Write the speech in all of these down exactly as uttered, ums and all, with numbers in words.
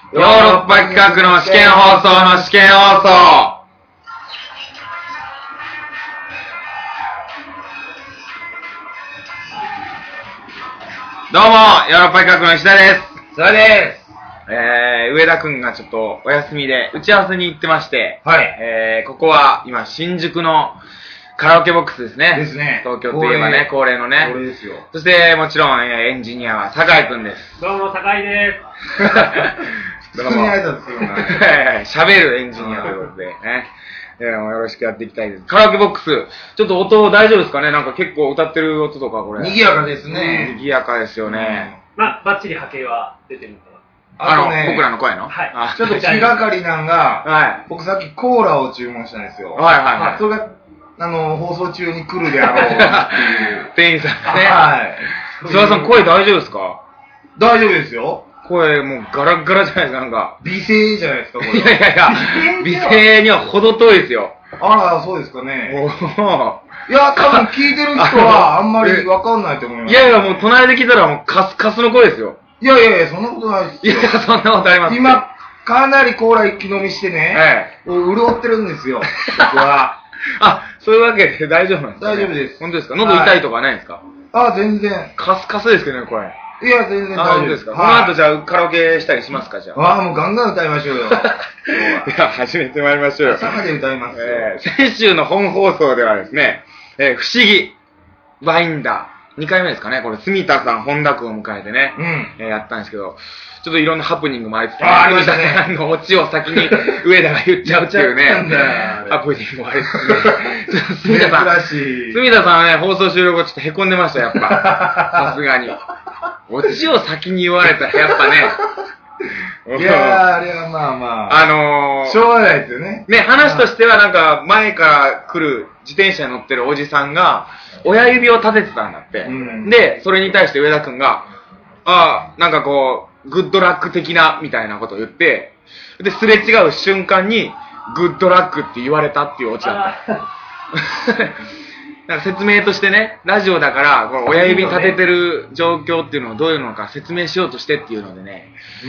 ヨーロッパ企画の試験放送の試験放送。どうも、ヨーロッパ企画の石田です。 そうです。 えー、上田くんがちょっとお休みで打ち合わせに行ってまして、 はい。 えー、ここは今新宿のカラオケボックスですね。 ですね。 東京といえばね、恒例のね。 恒例ですよ。 そしてもちろん、えー、エンジニアは酒井くんです。 どうも、酒井です。 普通に挨拶するな。 喋るエンジニアということでね。えー、よろしくやっていきたいです。カラオケボックス、ちょっと音大丈夫ですかね？なんか結構歌ってる音とかこれ。 賑やかですね。 賑やかですよね。 まあ、バッチリ波形は出てるのかな。 あの、ね、僕らの声の？ はい。 ちょっと気がかりなんが、 はい。 僕さっきコーラを注文したんですよ。 はいはいはい。 それが、あの、放送中に来るであろうっていう。 店員さんね。 はい。 諏訪さん、声大丈夫ですか？ 大丈夫ですよ。 声もうガラッガラじゃないですか、なんか。 美声じゃないですか、これ。 いやいやいや、美声には程遠いですよ。 あら、そうですかね。 おー。 いや、多分聞いてる人はあんまりわかんないと思います。 いやいや、もう隣で聞いたらもうカスカスの声ですよ。 いやいやいや、そんなことないですよ。 いや、そんなことあります。 今、かなりコーラ一気飲みしてね、はい、潤ってるんですよ、僕は。 あ、そういうわけで大丈夫なんですか、ね、 大丈夫です。 本当ですか？喉痛いとかないですか？ はい、あ、全然。 カスカスですけどね、声。 いや、全然大丈夫です。 か。この後じゃあカラオケしたりしますか、じゃあ。 ああ、もうガンガン歌いましょうよ。いや、始めてまいりましょうよ。 朝まで歌いますよ。 えー、先週の本放送ではですね、えー、不思議、バインダー、にかいめですかね、これ、住田さん、本田君を迎えてね、 うん、 えー、やったんですけど、ちょっといろんなハプニングもありつつ、 あ、ありましたね。 住田さんのオチを先に上田が言っちゃうっていうね、ハプニングもありつつね、住田さん、住田さんはね、放送終了後ちょっと凹んでました、やっぱ。さすがに。オチを先に言われたら、やっぱね、 いやー、あれはまあまあ。 あのー、 しょうがないですよね。 ね、話としてはなんか、前から来る自転車に乗ってるおじさんが、親指を立ててたんだって。うん、で、それに対して上田くんが、ああ、なんかこう、グッドラック的な、みたいなことを言って、で、すれ違う瞬間に、グッドラックって言われたっていうオチだった。なんか説明としてね、ラジオだから、この親指立ててる状況っていうのをどういうのか説明しようとしてっていうのでね、うん、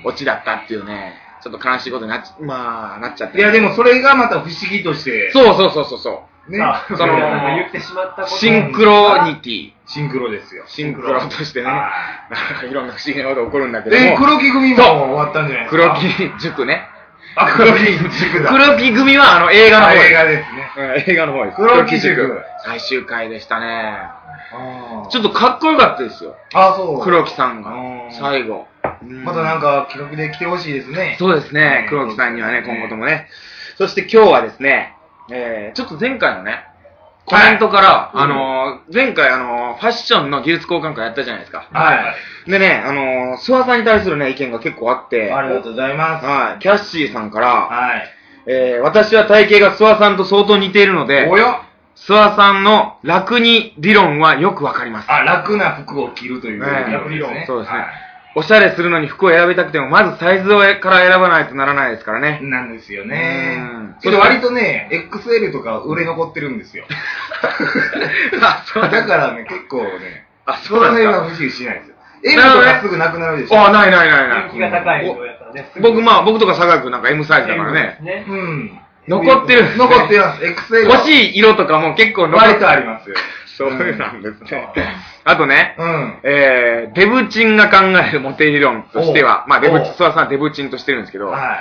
オチだったっていうね、ちょっと悲しいことになっちゃ、まあ、なっちゃって。 いや、でもそれがまた不思議として。 そうそうそうそうそう。 ね。その、言ってしまったこと。 シンクロニティ。 シンクロですよ。 シンクロとしてね、なんかいろんな不思議なことが起こるんだけども。 え、黒木組も終わったんじゃないですか？ 黒木塾ね。 あ、黒木塾だ。 黒木組はあの映画の方です。 映画ですね。 うん、映画の方です。 黒木塾。 最終回でしたね。ちょっとかっこよかったですよ。 あ、そう。 黒木さんが。最後。 またなんか記録で来てほしいですね。 そうですね。黒木さんにはね、今後ともね。そして今日はですね、えー、ちょっと前回のね、コメントから、はい、あのー、前回あのー、ファッションの技術交換会やったじゃないですか。 はい。 でね、あのー、諏訪さんに対するね、意見が結構あって。 ありがとうございます。 はい。キャッシーさんから、 はい。 えー、私は体型が諏訪さんと相当似ているので、 およ諏訪さんの楽に理論はよくわかります。 あ、楽な服を着るという、 ね、 楽理論。 そうですね。はい、おしゃれするのに服を選びたくても、まずサイズから選ばないとならないですからね。 なんですよね。それ割とね、エックスエル とか売れ残ってるんですよ。あ、そうだからね、結構ね、あ、そうなんですか。その辺は不思議しないですよ。エム とかすぐなくなるでしょ。 あ、ないないないない。 人気が高いのやったらね。 僕、まあ、僕とか佐賀君なんか エム サイズだからね。 ね。 うん。 残ってる。 残ってます。エックスエル。 欲しい色とかも結構残って割とありますよ。 そうなんですね。あとね、 うん、 えー、デブチンが考えるモテ理論としては、まあ、デブチン、諏訪さんはデブチンとしてるんですけど、はい、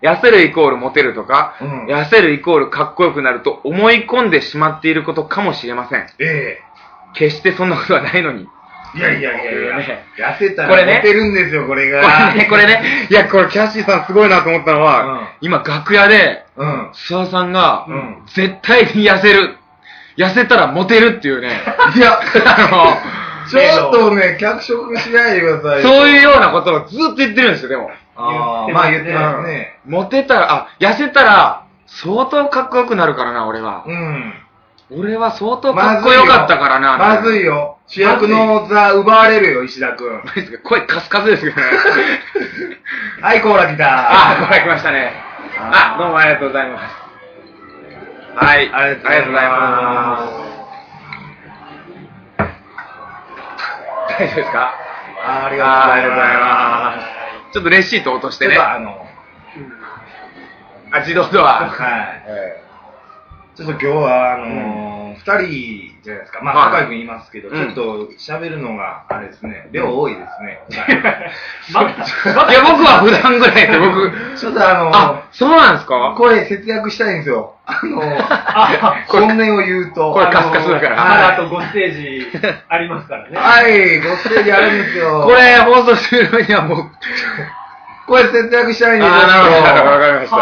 痩せるイコールモテるとか、うん、痩せるイコールかっこよくなると思い込んでしまっていることかもしれません。 ええー。決してそんなことはないのに。 いやいやいやいや、ね、痩せたらモテるんですよ、これが。 これね、これね、いや、これキャッシーさんすごいなと思ったのは、うん、今楽屋で、うん、諏訪さんが、うん、絶対に痩せる。痩せたらモテるっていうね。 いや、あの、ちょっとね、脚色しないでください。 そういうようなことをずっと言ってるんですよ、でも。 ああ、まあ言ってますね。 モテたら、あ、痩せたら、相当かっこよくなるからな、俺は。 うん。 俺は相当かっこよかったからな。 まずいよ。主役の座奪われるよ、石田くん。 声カスカスですけどね。 はい、コーラ来た。 あ、コーラ来ましたね。あ、どうもありがとうございます。はい、ありがとうございます。大丈夫ですか？ あ、ありがとうございます。 ちょっとレシート落としてね。 あの、 あ、自動ドア。 はい。ちょっと今日は、あのー、二、人じゃないですか。まあ、高井君いますけど、ちょっと喋るのが、あれですね、量多いですね。 いや、僕は普段ぐらいで、僕。 ちょっとあのー、 あ、そうなんですか？ 声節約したいんですよ。あのー、本音を言うと。 これカスカスだから。 まだあとごステージありますからね。 はい、ごステージあるんですよ。 これ、放送するにはもう、 声節約したいんですよ。 あ、なるほど、わかりました。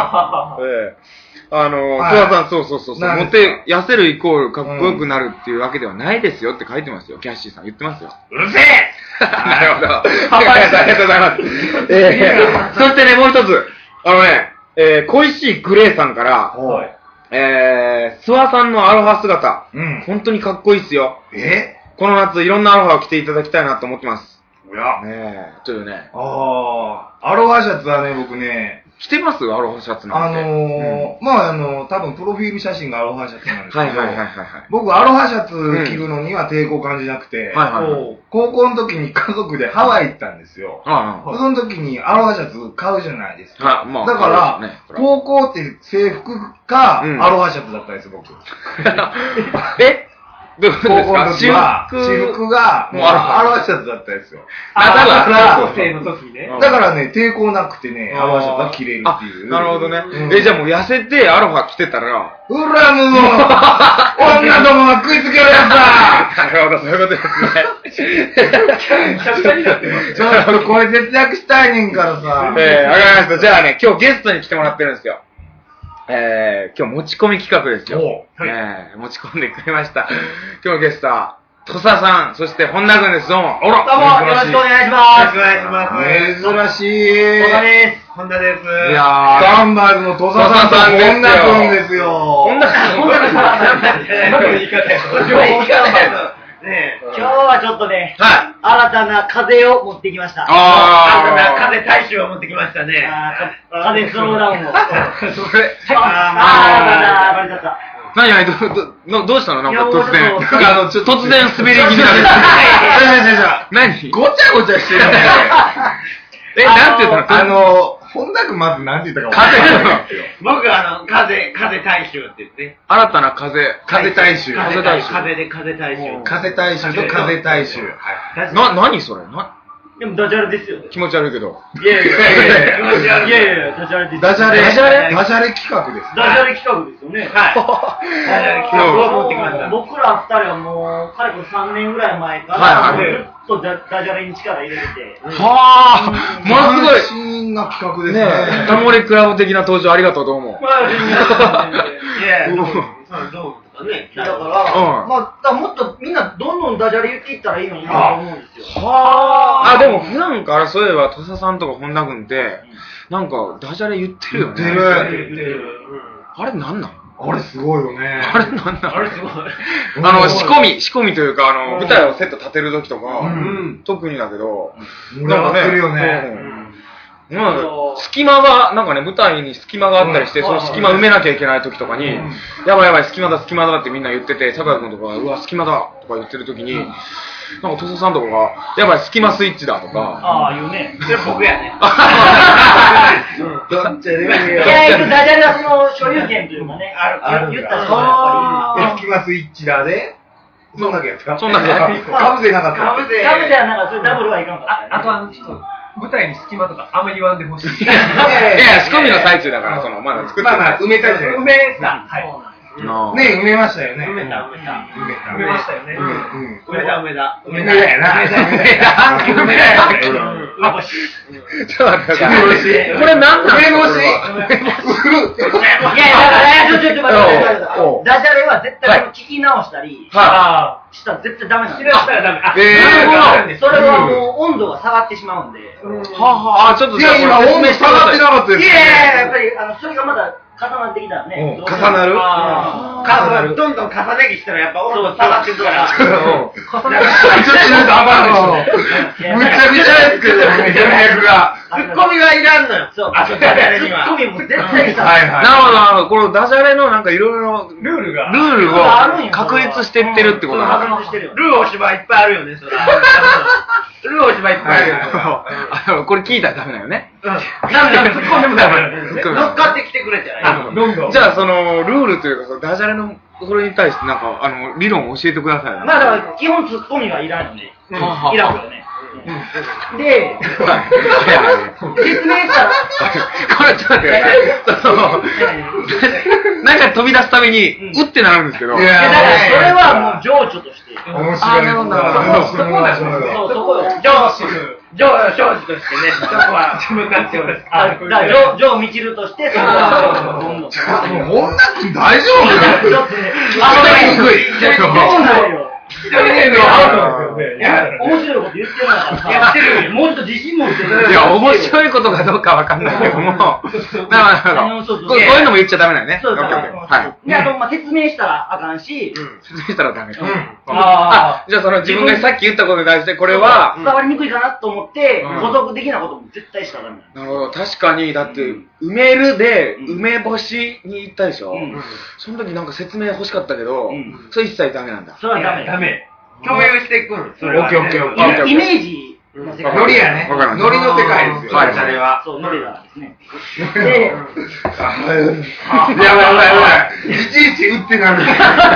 ええ。あの、津田さん、そうそうそうそう、モテ、痩せるイコールかっこよくなるっていうわけではないですよって書いてますよ。キャッシーさん言ってますよ。 うるせえなるほど。ありがとうございます。えー、そしてね、もう一つ。あのね、えー、恋しいグレーさんから、はい、えー、諏訪さんのアロハ姿、うん、本当にかっこいいっすよ。 えこの夏いろんなアロハを着ていただきたいなと思ってます。 おや。 ねえ、ちょっとね。 ああ、アロハシャツはね、僕ね、 着てますアロハシャツなんて。 あのー、うん、まああの、多分プロフィール写真がアロハシャツなんですけど、 はいはいはいはい、 僕アロハシャツ着るのには抵抗感じなくて、うん、はいはいはい、高校の時に家族でハワイ行ったんですよ。はいはい、その時にアロハシャツ買うじゃないですか。はい、まあ、だから、ね、高校って制服か、うん、アロハシャツだったんですよ、僕。 えどういうことですか？ 高校の時は、私服が、もうアロハシャツだったんですよ。 あ、だから、 高校生の時ね。 だからね、抵抗なくてね、アロハシャツが着れるっていう。 なるほどね。うん、え、じゃあもう痩せてアロハ着てたら、 うらむも女どもが食いつけるやつだなるほど、そういうことですね。 めちゃくちゃになってます。 ちょっとこれ節約したいねんからさ。 えー、わかりました。じゃあね、今日ゲストに来てもらってるんですよ。えー、今日持ち込み企画ですよ。はい、えー、持ち込んでくれました。今日のゲストは、土佐さん、そして本田君です。どうも。 どうも、よろしくお願いします。 よろしくお願いします。珍しい。 土佐です。 本田です。いやー、ガンバーズの土佐さんと本田君ですよ。 本田君。 本田君さん。 何の言い方やそれ。言い方やねえ、今日はちょっとね、はい、新たな風を持ってきました。 あ新たな風大衆を持ってきましたね。 あ風スローダウンを。 それ。 ああ、ああ、バレちゃった。 何何ど、どうしたのなんか突然。 あの、ちょっと突然滑り気味なんです。何ごちゃごちゃしてるね。 え、なんて言ったのあの、本田君まず何て言ったか風なんですよ。 僕はあの、風、風大衆って言って。 新たな風。 風大衆。 風大衆。風で風大衆。 風大衆と風大衆。 はい。な、何それなでもダジャレですよね。 気持ち悪いけど。 いやいやいやいや。気持ち悪い。いやいやダジャレです。 ダジャレダジャレダジャレ企画です。 ダジャレ企画ですよね。 はい。ダジャレ企画を持ってきました。 僕ら二人はもう、かれこれさんねんぐらい前から、ずっとダジャレに力入れてて。 はぁものすごい。 新な企画ですね。 タモリクラブ的な登場ありがとう、どうも。 いやいや、どうね、 だから、うん、まあ、もっとみんなどんどんダジャレ言っていったらいいのになと思うんですよ。 はあ。あ、でも普段からそういえば、土佐さんとか本田君って、なんかダジャレ言ってるよね。 言ってる。言ってる。 あれなんなんあれすごいよね。 あれなんなんあれすごい。 あの、仕込み、仕込みというか、あの、舞台をセット立てるときとか、うん、特にだけど、 なんかね、るよね。 うん、隙間が、なんかね、舞台に隙間があったりして、その隙間埋めなきゃいけない時とかに、やばいやばい、隙間だ、隙間だってみんな言ってて、酒井君とかが、うわ、隙間だとか言ってる時に、なんか、土佐さんとかが、やばい、隙間スイッチだとか。 ああ、言うね。 それ僕やね。 どっちでもいいよ。 いや、ダジャレはその所有権というかね、言った人がやっぱり。 隙間スイッチだで、そんだけやつかそんだけ。 かぶせなかった。 かぶせはなんか、それダブルはいかんかった。 あとあの、舞台に隙間とかあんまり言わんでほしい。いやいや、仕込みの最中だから、その、まだ作ってまあまあ、埋めたじゃん。 埋めた。はい。 ね埋めましたよね。 埋めた、埋めた。 埋めた。 埋めましたよね。埋めた、埋めた。 埋めたやな。埋めた、埋めた。 埋めたや梅干し。ちょっと待ってください。これ何なんですか？ 梅干し。いやいや、ちょっと待ってください。ダジャレは絶対聞き直したりしたら絶対ダメなんです。 したらダメ。 えー、それはもう温度が下がってしまうんで。 はあはあ、ちょっといや、今温度下がってなかったです。 いやいや、やっぱり、あの、それがまだ重なってきたらね。 重なる？ 重なる。どんどん重ね着したらやっぱ温度下がってくから。重なる。 ちょっとなんか上がるの。むちゃくちゃですけどね、戦略が。 ツッコミがいらんのよ。 そう。 あ、そう、ダジャレには。 ツッコミも絶対した。 はいはい。なるほど、なるほど。このダジャレのなんかいろいろ、 ルールが。 ルールを確立してってるってことなんだ。 確立してるよ。 ルーお芝居いっぱいあるよね、それ。ルーお芝居いっぱいあるよ。 あの、これ聞いたらダメだよね。 うん。ダメだ、突っ込んでもダメだ。乗っかってきてくれてない。 どんどん。じゃあ、その、ルールというか、ダジャレの、それに対してなんか、あの、理論を教えてください。 まあだから、基本ツッコミがいらんよね。いらんよね。で、説明したら、 これちょっと待って、その、なんか飛び出すために、うってなるんですけど。 いや、だからそれはもう情緒として。 面白い。なるほど、なるほど。そこだよ。 そう、そこよ。 情緒、情緒としてね、そこは自分が強いです。 あ、だから、情みちるとして、そこはどんどん。 本田君大丈夫だよ。 ちょっとね、 あ、にくい。 そうなのよ。 一人でのいや、面白いこと言ってるからやってるよ。もうちょっと自信持ってる。 いや、面白いことかどうかわかんないけども。なるほど。そういうのも言っちゃダメだよね。 そうそう。 はい。 で、あと、ま、説明したらあかんし。 説明したらダメか。 ああ、じゃあその自分がさっき言ったことに対して、これは。 伝わりにくいかなと思って、補足的なことも絶対したらダメなるほど。確かに、だって、埋めるで、梅干しに行ったでしょ。その時なんか説明欲しかったけど、それ一切ダメなんだ。 それはダメ。 ダメ。共有していくん。 それは。オッケーオッケー。 イメージの世界。 ノリやね。ノリの世界ですよ。 はい、 それは。 そう、ノリなんですね。で、 やばいやばいやばい。いちいち打ってなる。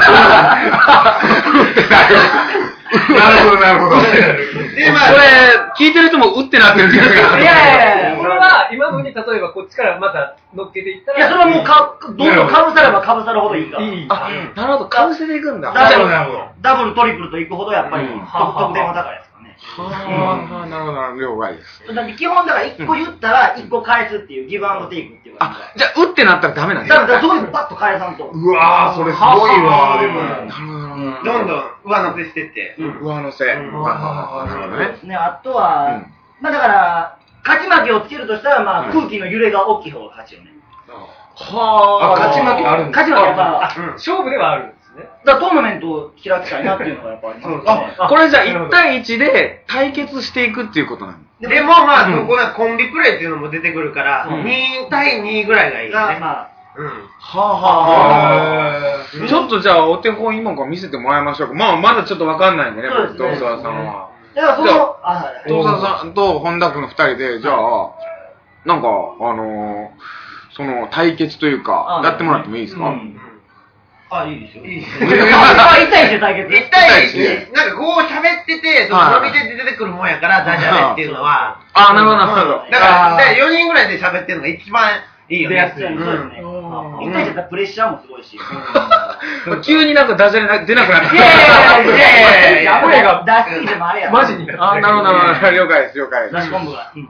なるほど、なるほど。 これ、聞いてる人も打ってなってる気がする。 いやいやいや、これは今のに例えばこっちからまた乗っけていったら。 いや、それはもうか、どんどんかぶさればかぶさるほどいいから。いい。 あ、なるほど、かぶせていくんだ。 なるほど。ダブル、トリプルといくほどやっぱり、得点は高いですからね。 はあ、なるほど、了解です。 だって基本だからいっこ言ったらいっこ返すっていう、ギブアンドテイクっていうか。 あ、じゃあ、打ってなったらダメなんですだからそこでバッと返さんと。 うわぁ、それすごいわ、でも。 なるほど。 どんどん上乗せしてって。 上乗せ。なるほどね。 ね、あとは、まあだから、勝ち負けをつけるとしたら、まあ空気の揺れが大きい方が勝ちよね。 はあ、勝ち負けあるんですか？ 勝ち負けはやっぱ、 勝負ではあるんですね。 だからトーナメントを開きたいなっていうのがやっぱありますね。 あ、これじゃあいち対いちで対決していくっていうことなの？ でもまあ、そこでコンビプレイっていうのも出てくるから、に対にぐらいがいいよね。 まあ、 うん。 はあはあ。ちょっとじゃあお手本今から見せてもらいましょうか。まあまだちょっとわかんないんでね、東沢さんは。 だからその、あ、 東沢さんと本田君の二人で、じゃあ、なんか、あの、その対決というか、やってもらってもいいですか？ あ、いいですよ。いいですよ。いち対いちで対決。 いち対いちで、なんかこう喋ってて、その伸びて出てくるもんやから、ダジャレっていうのは。 あ、なるほど、なるほど。 だから、よにんぐらいで喋ってるのが一番いいよね。 そうですね。いち対いちだったらプレッシャーもすごいし。 急になんかダジャレ出なくなった。 いやいやいやいやこれが出しすぎてもあれや。 マジに。 あ、なるほど、なるほど。了解です、了解です。 出し昆布が。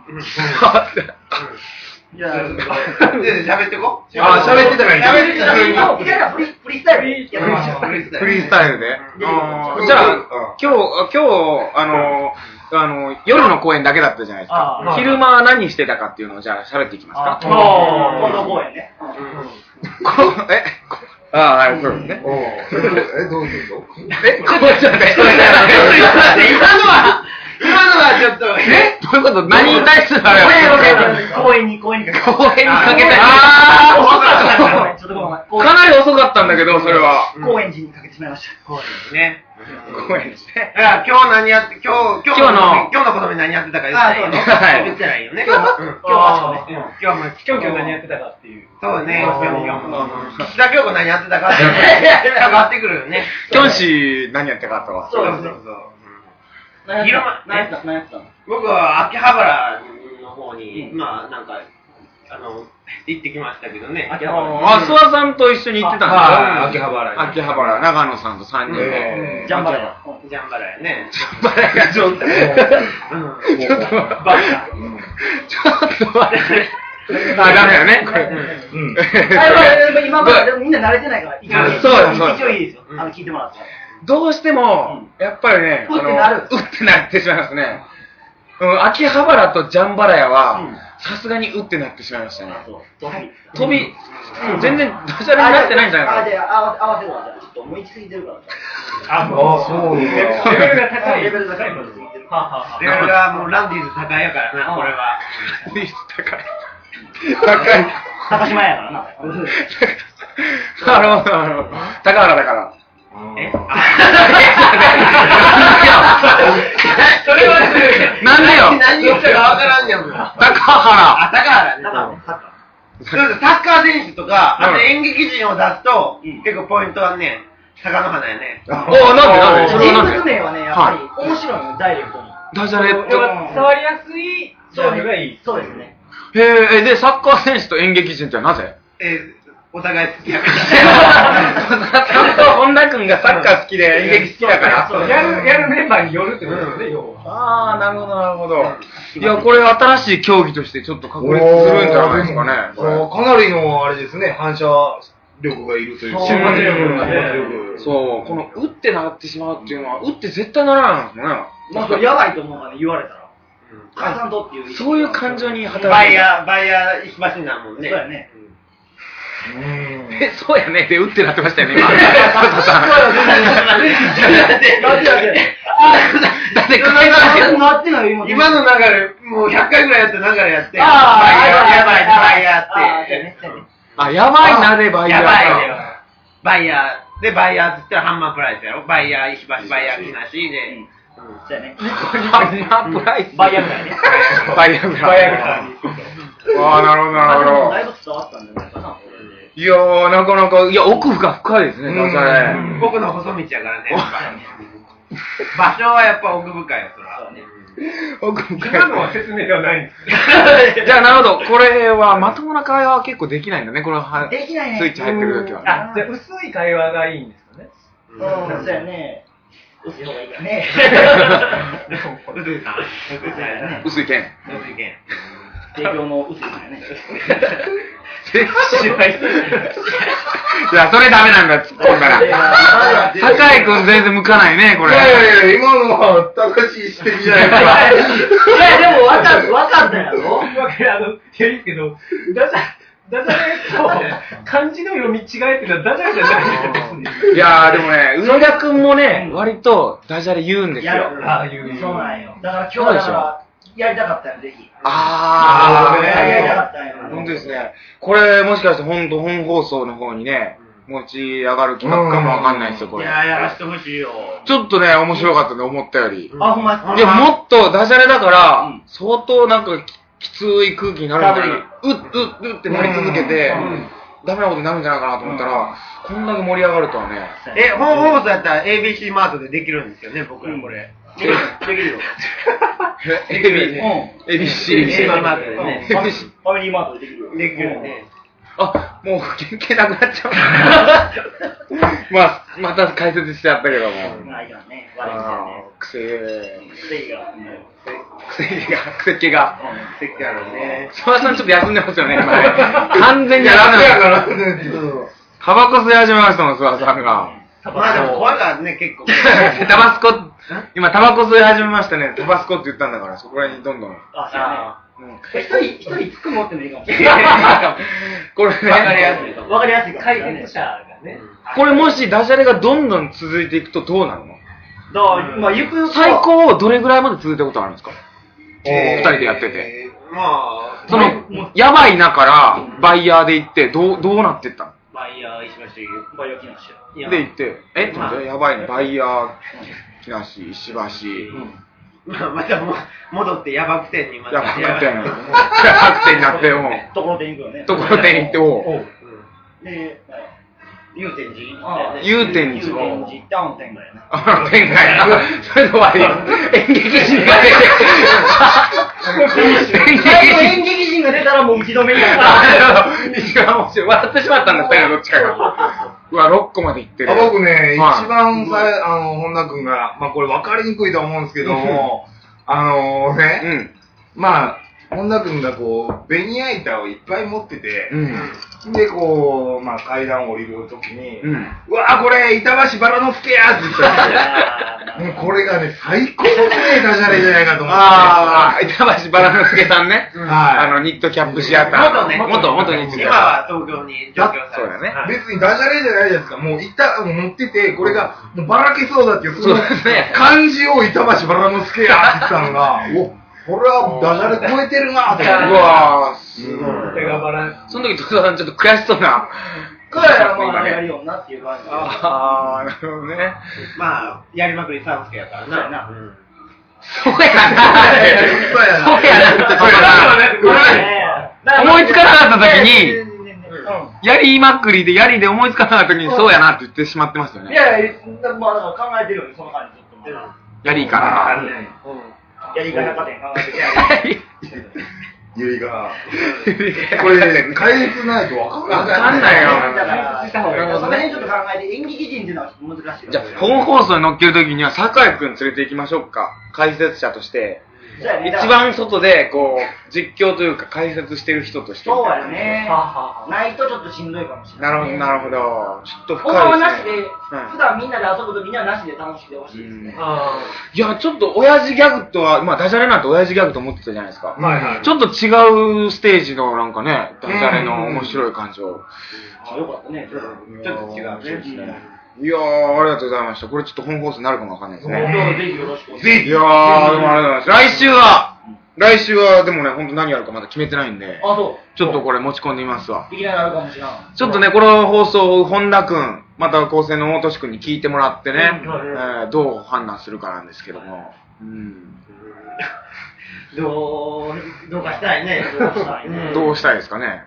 いや、 喋ってこあ、喋ってたらいい。 喋ってたらいい。 フリースタイル。 フリースタイルで。じゃあ、今日、今日、あの、あの、夜の公演だけだったじゃないですか。昼間何してたかっていうのをじゃあ喋っていきますか。 ああ、今度公演ね。 えああ、はい、そうですね。 え、どういうことえ、ちょっと待って、ちょっと待って。 今のは、今のはちょっと、 えどういうこと何に対するあれ公演に、公演にかけた。 公演にかけた。 ああ、遅かった。ちょっとごめん。 かなり遅かったんだけど、それは。 高円寺にかけてしまいました。 高円寺ね。 高円寺ね。 だから今日何やって、今日、今日の、今日の子供に何やってたか言ってないよね。言ってないよね。今日はそうね。今日も、 今日今日何やってたかっていう。 そうね。岸田京子何やってたかって変わってくるよね。 きょんし何やってたかとか。 そうそうそう。 昼間、何やってた何やってたの？ 僕は秋葉原の方に、まあなんか、あの、行ってきましたけどね。 秋葉原。 あ、諏訪さんと一緒に行ってたんですか？秋葉原。 秋葉原、長野さんとさんにんで。 ジャンバラヤ。 ジャンバラヤね。 ジャンバラヤが上手。ちょっと待って。ちょっと待って。あ、ダメよね、これ。 うん。今までみんな慣れてないから、一応一応いいですよ。あの、聞いてもらって。 どうしても、やっぱりね、 うってなる。 うってなってしまいますね。秋葉原とジャンバラヤは、 さすがにうってなってしまいましたね。飛び、全然ダジャレになってないんじゃないかな。 あ、じゃあ合わせろわ、じゃあ。ちょっと思いつきすぎてるからさ。 あ、もう、そうレベルが高い。 レベルが高いからすぎてる。 レベルがもうランディーズ高いやからな、これは。 ランディーズ高い。高い。 高島屋やからな。 なるほど、なるほど。高原だから。 えそれはなんでよ何言ったかわからんやん。 高原。 あ、高原ね。サッカー選手とか、あと演劇人を出すと、結構ポイントはね、高野花やね。 おお、なんでなんでそれはなんで人物名はね、やっぱり面白いの、ダイレクトに。 ダジャレって。 伝わりやすいジャンルがいい。 そうですね。 へえ、で、サッカー選手と演劇人ってなぜえお互い好きやから。 ちゃんと本田君がサッカー好きで演劇好きだから。 やる、やるメンバーによるってことですね、要は。 ああ、なるほど、なるほど。いや、これ新しい競技としてちょっと確立するんじゃないですかね。 かなりの、あれですね、反射力がいるというか。 瞬発力がね。 そう、この、うってなってしまうっていうのは、うって絶対ならないんですね。 まあ、やばいと思うからね、言われたら。あさんとっていう。 そういう感情に働く。 バイヤー、バイヤー、石橋になるもんね。 そうやね。 え、そうやねって、うってなってましたよね、今。そうそうそう。だって、 今の流れ、もうひゃっかいぐらいやった流れやって。 ああ、 バイヤー、やばい、バイヤーって。 あ、やばいなでバイヤー。 やばいね。バイヤー。で、バイヤーって言ったらハンマープライスやろ。バイヤー、石橋、バイヤー、木梨で。 そうやね。 ハンマープライス。 バイヤーぐらいね。 バイヤーぐらい。バイヤーぐらい。ああ、なるほど、なるほど。 だいぶ伝わったんじゃないかな。 いやー、なかなか、いや、奥が深いですね、ダジャレ。 僕の細道やからね。場所はやっぱ奥深いよ、それは。 奥深い。 今のは説明ではないんです。 じゃあ、なるほど。これは、まともな会話は結構できないんだね、このはできないね。 スイッチ入ってる時は。 あ、じゃあ、薄い会話がいいんですかね。 うん、そうやね。薄い方がいいかね。 薄いさん。 薄い剣。 薄い剣。 提供の薄いさんやね。 いや、それダメなんだ、突っ込んだら。酒井くん全然向かないね、これ。 いやいやいや、今のは正しい指摘じゃないですか。 いや、でも分かった、分かったやろ。 わかる、あの、いや、いいけど、ダジャダジャレと漢字の読み違いっていうのはダジャレじゃないですね。 いやー、でもね、上田くんもね、割とダジャレ言うんですよ。 ああ、言う。 そうなんよ。だから今日はだからやりたかったよ、ぜひ。 あー、 やりたかったよ。 本当ですね。これ、もしかして本当本放送の方にね、持ち上がる企画かもわかんないですよ、これ。 いや、やらせてほしいよ。 ちょっとね、面白かったね、思ったより。 あ、ほんまですか。 いや、もっとダジャレだから、相当なんかきつい空気になるんじゃない、うっ、うっ、うってなり続けて、ダメなことになるんじゃないかなと思ったら、こんだけ盛り上がるとはね。 え、本放送やったら エービーシー マートでできるんですよね、僕らこれ。 できるよ。 え、エビ、エビシー。 エービーシー マートでね。 ファミリーマートでできるよ。 できるね。 あ、もう原型なくなっちゃう。まあ、また解説しちゃったけども。 ないからね、悪いですよね。 癖、 癖が。 癖が、癖気が。 癖あるね。 諏訪さんちょっと休んでますよね、今ね。完全に休んでますよ。タバコ吸い始めましたもん、諏訪さんが。 まあでも声がね、結構。 タバスコ、今タバコ吸い始めましたね。タバスコって言ったんだから、そこらにどんどん。 あ、そうね。一人、一人つく持ってもいいかもしれない。 これね。 わかりやすい。 わかりやすい。 解説者がね。 これもしダジャレがどんどん続いていくとどうなるの？ だから、まあ、ゆくゆく最高どれぐらいまで続いたことあるんですか？二人でやってて。 まあ、 その、やばいなからバイヤーで行って、どう、どうなってったの？ バイヤー石橋、 バイヤー木梨。 で行って、え、やばいね、バイヤー、木梨、石橋。 まあ、またも戻ってヤバくてにまた。 ヤバくて。ヤバくてになっても。 ところてん行くよね。 ところてん行っても。 で、 祐天寺祐天寺。 祐天寺ってあの天外やね。 あの天外な。それで終わり。演劇人が出て。 演劇人が出たらもう打ち止めになった。 一番面白い。笑ってしまったんだ、二人のどっちかが。うわ、ろっこまで行ってる。 あ、僕ね、一番さ、あの、本田君が、まあこれ分かりにくいと思うんですけども、あのね、まあ、 本田君がこう、ベニヤ板をいっぱい持ってて、 うん、 で、こう、まあ階段を降りるときに、 うん、 うわぁ、これ、板橋バラの助やって言ったんですよ。もうこれがね、最高のね、ダジャレじゃないかと思って。 ああ、板橋バラの助さんね。 はい。 あの、ニットキャップシアター。 元ね。 元、元ニットキャップ。 今は東京に上京されそうだね。 別にダジャレじゃないじゃないですか。もう板を持ってて、これが、もうばらけそうだっていう、その漢字を板橋バラの助やって言ったのが、おこれはダジャレ超えてるなぁって。うわぁ、すごい。 手がバラ。 その時、戸田さんちょっと悔しそうな。 これはまあやるよなっていう感じ。 ああ、なるほどね。 まあ、やりまくりサンスケやからな。 そうやな。そうやな。そうやなって。思いつかなかった時に、やりまくりで、やりで思いつかなかった時に、そうやなって言ってしまってますよね。 いやいや、まあだから考えてるよね、その感じちょっと。 やりから。 やり方で考えてる。 ゆりが。これね、解説ないと分かんない。 分かんないよ。 だから、その辺ちょっと考えて、演劇人っていうのは難しい。 じゃあ、本放送に乗っける時には、酒井くん連れて行きましょうか。解説者として。一番外で、こう、実況というか解説してる人として。 そうやね。ないとちょっとしんどいかもしれない。 なるほど、なるほど。ちょっと深いですね。本番はなしで、普段みんなで遊ぶ時にはなしで楽しんでほしいですね。 いや、ちょっと親父ギャグとは、まあダジャレなんて親父ギャグと思ってたじゃないですか。はいはい。ちょっと違うステージのなんかね、ダジャレの面白い感じを。 あ、よかったね。 ちょっと違うね。 いやー、ありがとうございました。これちょっと本放送になるかもわかんないですね。 ぜひよろしくお願いします。 ぜひ。いやー、でもありがとうございます。来週は、来週はでもね、ほんと何やるかまだ決めてないんで、 あ、そう。 ちょっとこれ持ち込んでみますわ。 いきなりあるかもしれない。 ちょっとね、この放送を本田くん、また高専の大俊くんに聞いてもらってね、えー、どう判断するかなんですけども。うん。 どう、どうかしたいね。どうしたいね。 どうしたいですかね。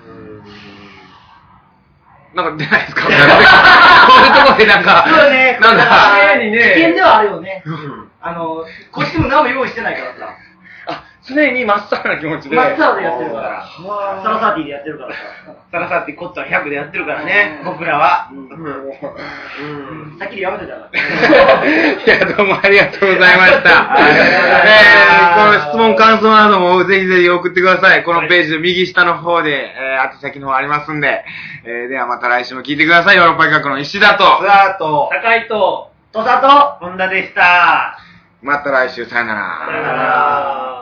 なんか出ないですかこういうとこでなんか、 そうね、 なんか、 危険ではあるよね。あの、こっちも何も用意してないからさ。 あ、常にまっさらな気持ちで。 まっさらでやってるから。サラサーティでやってるからさ。 サラサーティコットはひゃくでやってるからね、僕らは。 さっきでやめてたら。 いや、どうもありがとうございました。えー、この質問、感想などもぜひぜひ送ってください。このページの右下の方で、えー、宛先の方ありますんで、えー、ではまた来週も聞いてください。ヨーロッパ企画の石田と、 スタート、 高井と、 土佐と、 本田でした。 また来週、さよなら。 さよなら。